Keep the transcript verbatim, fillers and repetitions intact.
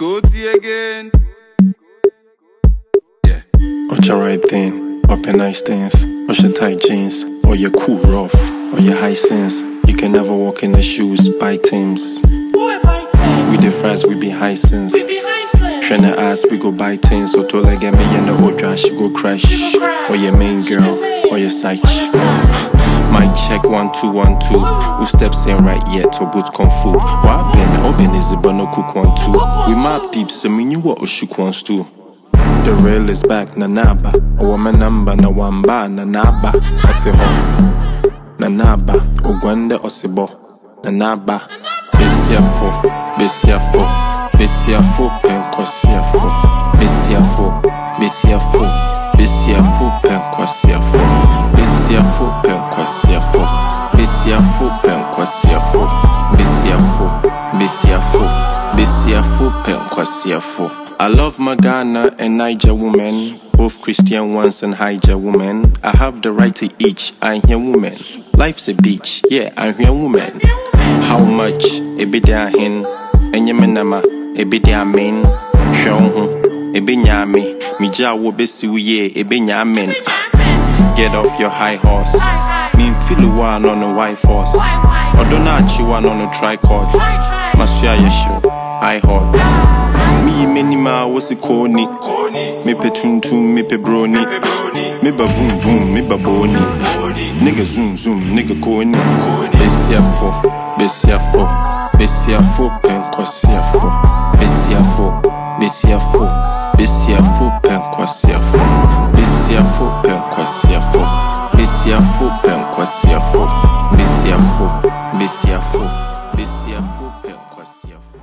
Scotty again. Yeah. Watch your right thing, up your nice things. Watch your tight jeans, or your cool rough, or your high sense. You can never walk in the shoes, buy Tims. Boy, buy Tims. We the fries, we be high sense. We be high sense. Tryna ask, we go buy Tims. So to like get me in the old trash, she go crash. She go crash. Or your main girl, or your side chick. My check one two one two. Who steps in right yet to boot kung fu? What been open is it but no cook one two. We map deep, so me you what shook wants to. The rail is back, nanaba. A woman number, na wamba, nanaba. What's it home? Nanaba, Ugwande Osibo, nanaba. Besiafo, Besiafo, Besiafo, Penquasiafo, Besiafo, Besiafo, Besiafo, Penquasiafo, Besiafo, Penquasiafo, Besiafo, Penquasiafo, Besiafo, Besiafo, Besiafo, Penquasiafo. I love my Ghana and Niger women, both Christian ones and Higer women. I have the right to each, I'm here woman. Life's a beach, yeah, I'm here woman. How much? Ebe de ahin, enye menama, ebe de amen. Shonhu, ebe nyame, mija wo besi uye, ebe nyamen. Get off your high horse. Me feel one on a white horse. Odona chi one on a tricot. Masya yesho, high hot. Me many ma was a corny. Me pe tuntum, me pe brony. Me ba vroom vroom, me ba boni. Nigga zoom zoom, nigga corny. Besiafo, besiafo, besiafo, penquasiafo. Besiafo, besiafo, besiafo, penquasiafo. Besiafo, penquasiafo. Besiafo, penquasiafo. Besiafo, besiafo, besiafo, penquasiafo.